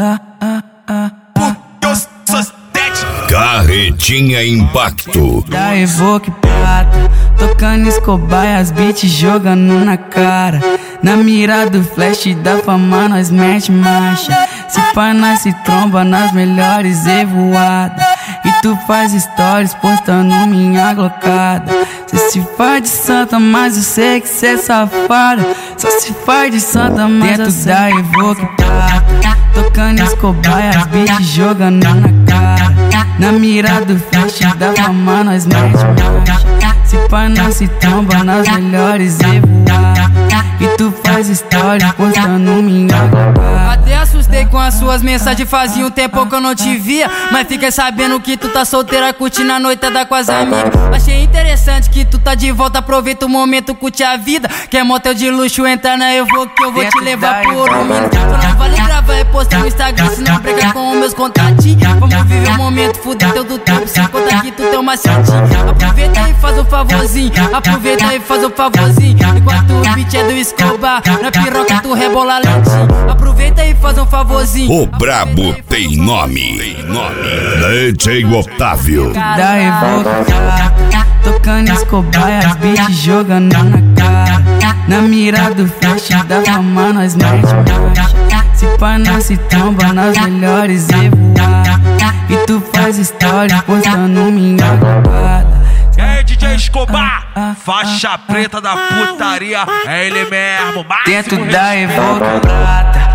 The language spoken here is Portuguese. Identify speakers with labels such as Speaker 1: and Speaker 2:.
Speaker 1: Porque eu sou sete.
Speaker 2: Carretinha Impacto.
Speaker 3: Da Evoque Prata, tocando Escobar e as beats jogando na cara. Na mira do flash da fama nós mete marcha. Se pá nós se tromba nas melhores evoadas. E tu faz stories postando minha glocada. Cê se faz de santa, mas eu sei que cê é safada. Só se faz de santa, mas dentro da Evoque Prata, tocando Escobar e as beats jogando na cara. Na mira do flash da fama nós mete marcha. Se pá nós se tromba nas melhores evoadas. E tu faz stories postando minha glocada.
Speaker 4: Até assustei com as suas mensagens, fazia um tempo que eu não te via. Mas fiquei sabendo que tu tá solteira, curtindo a noitada com as amigas. Achei interessante que tu tá de volta, aproveita o momento, curte a vida. Quer motel de luxo, entra na Evoque que eu vou te levar pro ouro. Só não vale gravar e postar no Instagram, se não briga com os meus contatinhos. Vamos viver o momento, fuder teu do tempo, sem contar que tu tem uma macetinho. Aproveita e faz um favorzinho, aproveita e faz um favorzinho. Enquanto o beat é do Escobar, na piroca tu rebola lentinho. Aproveita e faz um favorzinho.
Speaker 2: O brabo tem nome. DJ Otávio.
Speaker 3: Da Evoque Prata, tocando Escobar e as beats jogando na cara. Na mira do flash da fama nós mete marcha. Se pá nós se tromba nas melhores evoadas. E tu faz stories postando minha glocada.
Speaker 1: É DJ Escobar, faixa preta da putaria. É ele mesmo,
Speaker 3: Dentro
Speaker 1: máximo
Speaker 3: da Evoque Prata,